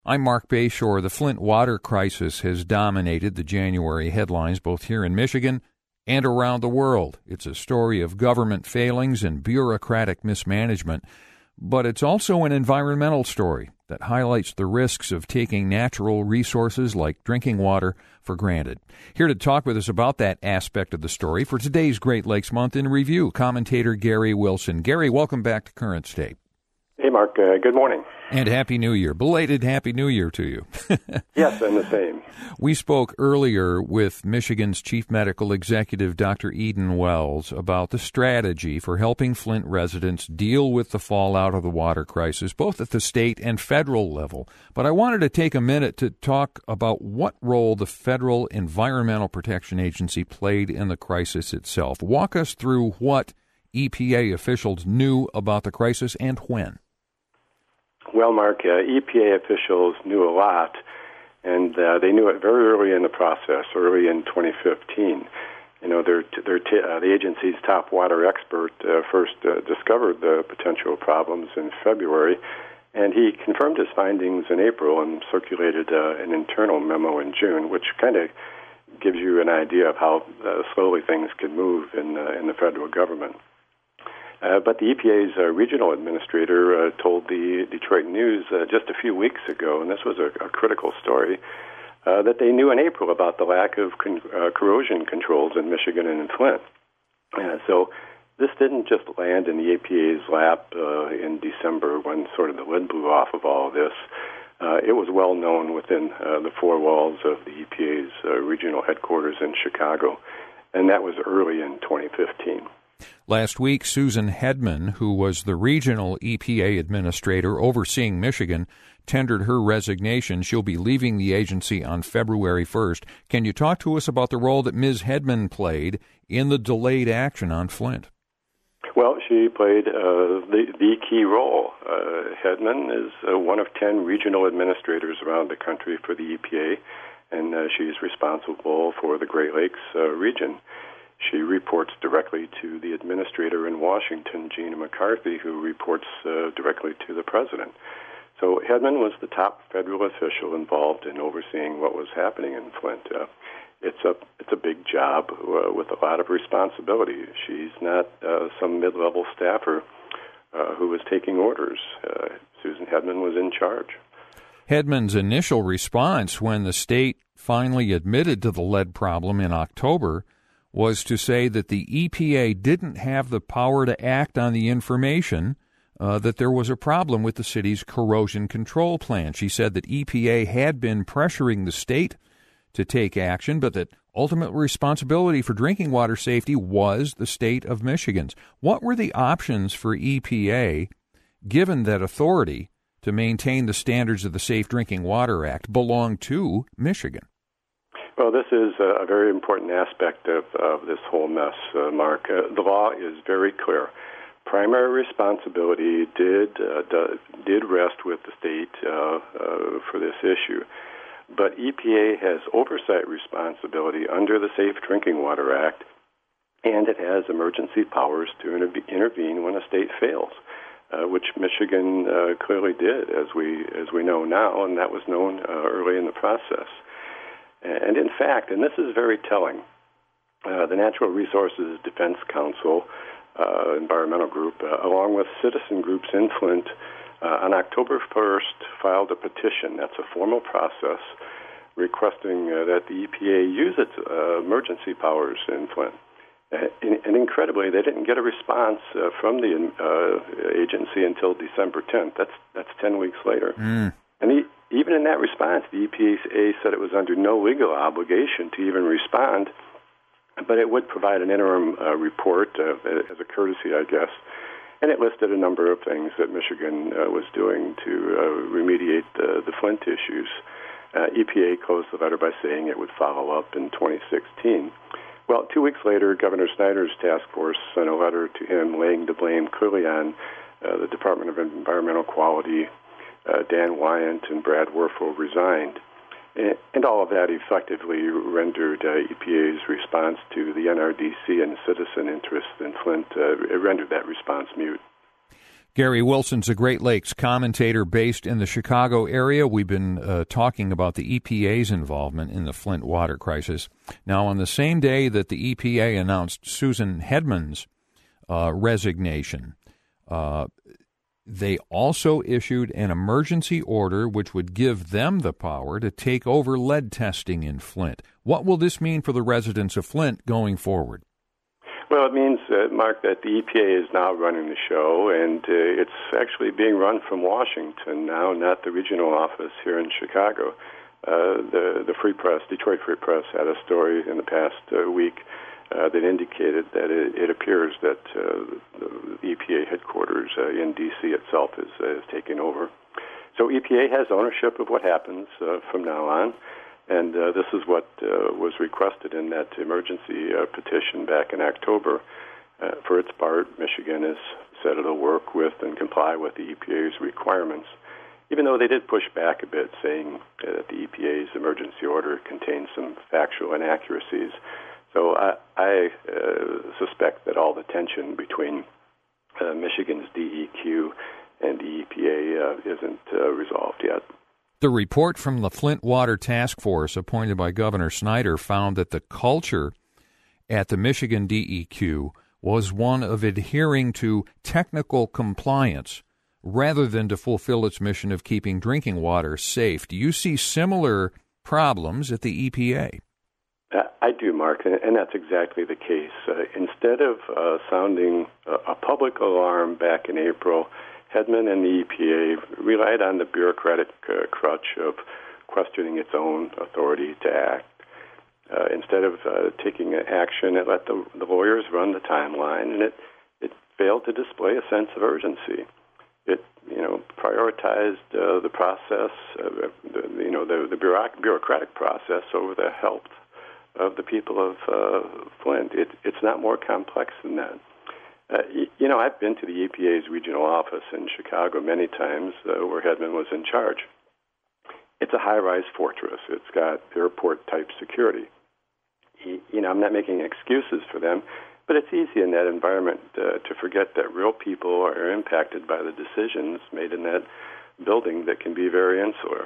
I'm Mark Bayshore. The Flint water crisis has dominated the January headlines both here in Michigan and around the world. It's a story of government failings and bureaucratic mismanagement, but it's also an environmental story that highlights the risks of taking natural resources like drinking water for granted. Here to talk with us about that aspect of the story for today's Great Lakes Month in Review, commentator Gary Wilson. Gary, welcome back to Current State. Hey, Mark. Good morning. And Happy New Year. Belated Happy New Year to you. Yes, and the same. We spoke earlier with Michigan's Chief Medical Executive, Dr. Eden Wells, about the strategy for helping Flint residents deal with the fallout of the water crisis, both at the state and federal level. But I wanted to take a minute to talk about what role the Federal Environmental Protection Agency played in the crisis itself. Walk us through what EPA officials knew about the crisis and when. Well, Mark, EPA officials knew a lot, and they knew it very early in the process, early in 2015. You know, the agency's top water expert first discovered the potential problems in February, and he confirmed his findings in April and circulated an internal memo in June, which kind of gives you an idea of how slowly things can move in the federal government. But the EPA's regional administrator told the Detroit News just a few weeks ago, and this was a critical story, that they knew in April about the lack of corrosion controls in Michigan and in Flint. So this didn't just land in the EPA's lap in December when sort of the lid blew off of all of this. It was well known within the four walls of the EPA's regional headquarters in Chicago, and that was early in 2015. Last week, Susan Hedman, who was the regional EPA administrator overseeing Michigan, tendered her resignation. She'll be leaving the agency on February 1st. Can you talk to us about the role that Ms. Hedman played in the delayed action on Flint? Well, she played the key role. Hedman is one of 10 regional administrators around the country for the EPA, and she's responsible for the Great Lakes region. She reports directly to the administrator in Washington, Gina McCarthy, who reports directly to the president. So Hedman was the top federal official involved in overseeing what was happening in Flint. It's a big job with a lot of responsibility. She's not some mid-level staffer who was taking orders. Susan Hedman was in charge. Hedman's initial response when the state finally admitted to the lead problem in October was to say that the EPA didn't have the power to act on the information that there was a problem with the city's corrosion control plan. She said that EPA had been pressuring the state to take action, but that ultimate responsibility for drinking water safety was the state of Michigan's. What were the options for EPA, given that authority to maintain the standards of the Safe Drinking Water Act belonged to Michigan? Well, this is a very important aspect of this whole mess, Mark. The law is very clear. Primary responsibility did rest with the state for this issue, but EPA has oversight responsibility under the Safe Drinking Water Act, and it has emergency powers to intervene when a state fails, which Michigan clearly did, as we know now, and that was known early in the process. And in fact, and this is very telling, the Natural Resources Defense Council environmental group, along with citizen groups in Flint, on October 1st filed a petition. That's a formal process requesting that the EPA use its emergency powers in Flint. And incredibly, they didn't get a response from the agency until December 10th. That's 10 weeks later. And even in that response, the EPA said it was under no legal obligation to even respond, but it would provide an interim report as a courtesy, I guess. And it listed a number of things that Michigan was doing to remediate the Flint issues. EPA closed the letter by saying it would follow up in 2016. Well, 2 weeks later, Governor Snyder's task force sent a letter to him laying the blame clearly on the Department of Environmental Quality. Dan Wyant and Brad Werfel resigned. And all of that effectively rendered EPA's response to the NRDC and citizen interest in Flint, it rendered that response mute. Gary Wilson's a Great Lakes commentator based in the Chicago area. We've been talking about the EPA's involvement in the Flint water crisis. Now, on the same day that the EPA announced Susan Hedman's resignation, they also issued an emergency order which would give them the power to take over lead testing in Flint. What will this mean for the residents of Flint going forward? Well, it means, Mark, that the EPA is now running the show, and it's actually being run from Washington now, not the regional office here in Chicago. The Free Press, Detroit Free Press, had a story in the past week that indicated that it appears that the EPA headquarters in D.C. itself is taking over. So EPA has ownership of what happens from now on. And this is what was requested in that emergency petition back in October. For its part, Michigan has said it'll work with and comply with the EPA's requirements, even though they did push back a bit, saying that the EPA's emergency order contains some factual inaccuracies. So I suspect that all the tension between Michigan's DEQ and the EPA isn't resolved yet. The report from the Flint Water Task Force appointed by Governor Snyder found that the culture at the Michigan DEQ was one of adhering to technical compliance rather than to fulfill its mission of keeping drinking water safe. Do you see similar problems at the EPA? I do, Mark, and that's exactly the case. Instead of sounding a public alarm back in April, Hedman and the EPA relied on the bureaucratic crutch of questioning its own authority to act. Instead of taking action, it let the lawyers run the timeline, and it failed to display a sense of urgency. It, prioritized the process, the bureaucratic process over the health of the people of Flint. It's not more complex than that. I've been to the EPA's regional office in Chicago many times where Hedman was in charge. It's a high-rise fortress. It's got airport-type security. I'm not making excuses for them, but it's easy in that environment to forget that real people are impacted by the decisions made in that building that can be very insular.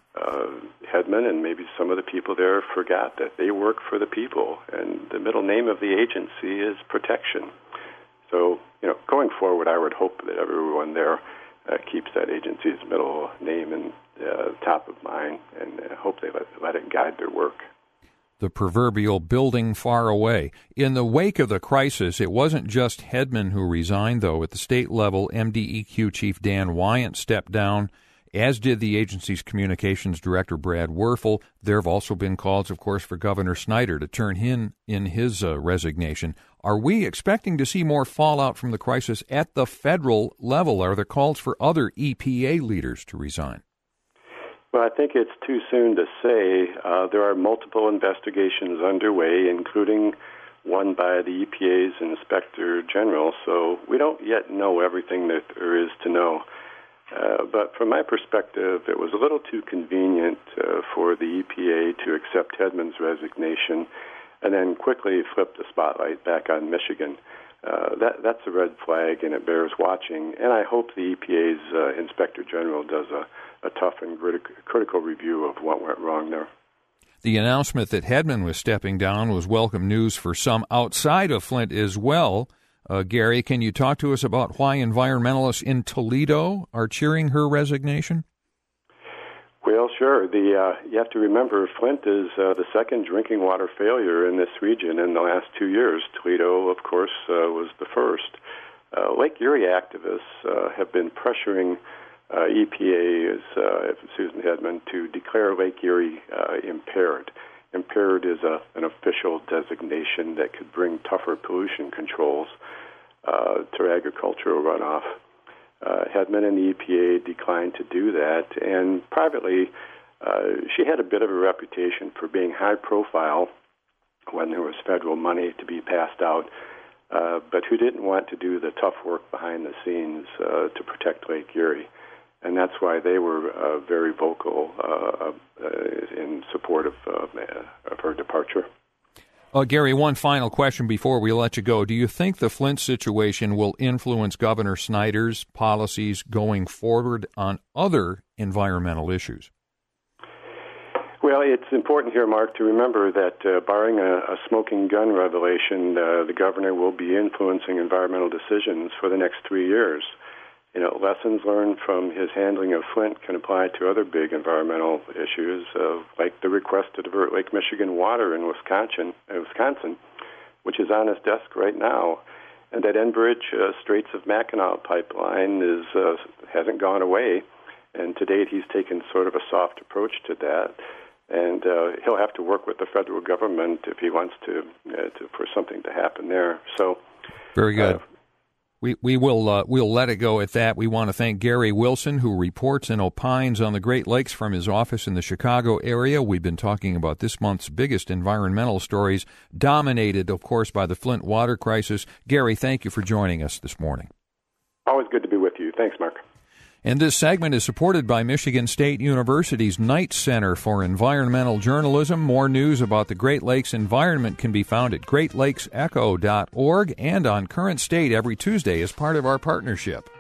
Hedman and maybe some of the people there forgot that they work for the people, and the middle name of the agency is protection. So, going forward, I would hope that everyone there keeps that agency's middle name and top of mind, and hope they let it guide their work. The proverbial building far away. In the wake of the crisis, it wasn't just Hedman who resigned, though. At the state level, MDEQ Chief Dan Wyant stepped down, as did the agency's communications director, Brad Werfel. There have also been calls, of course, for Governor Snyder to turn in his resignation. Are we expecting to see more fallout from the crisis at the federal level? Are there calls for other EPA leaders to resign? Well, I think it's too soon to say. There are multiple investigations underway, including one by the EPA's Inspector General, so we don't yet know everything that there is to know. But from my perspective, it was a little too convenient for the EPA to accept Hedman's resignation and then quickly flip the spotlight back on Michigan. That's a red flag, and it bears watching. And I hope the EPA's Inspector General does a tough and critical review of what went wrong there. The announcement that Hedman was stepping down was welcome news for some outside of Flint as well. Gary, can you talk to us about why environmentalists in Toledo are cheering her resignation? Well, sure. You have to remember, Flint is the second drinking water failure in this region in the last 2 years. Toledo, of course, was the first. Lake Erie activists have been pressuring EPA's Susan Hedman to declare Lake Erie impaired. Impaired is an official designation that could bring tougher pollution controls to agricultural runoff. Hedman and the EPA declined to do that, and privately, she had a bit of a reputation for being high profile when there was federal money to be passed out, but who didn't want to do the tough work behind the scenes to protect Lake Erie. And that's why they were very vocal in support of her departure. Gary, one final question before we let you go. Do you think the Flint situation will influence Governor Snyder's policies going forward on other environmental issues? Well, it's important here, Mark, to remember that barring a smoking gun revelation, the governor will be influencing environmental decisions for the next 3 years. Lessons learned from his handling of Flint can apply to other big environmental issues, like the request to divert Lake Michigan water in Wisconsin, which is on his desk right now. And that Enbridge Straits of Mackinac pipeline hasn't gone away, and to date he's taken sort of a soft approach to that. And he'll have to work with the federal government if he wants for something to happen there. So, very good. We'll let it go at that. We want to thank Gary Wilson, who reports and opines on the Great Lakes from his office in the Chicago area. We've been talking about this month's biggest environmental stories, dominated, of course, by the Flint water crisis. Gary, thank you for joining us this morning. Always good to be with you. Thanks, Mark. And this segment is supported by Michigan State University's Knight Center for Environmental Journalism. More news about the Great Lakes environment can be found at greatlakesecho.org and on Current State every Tuesday as part of our partnership.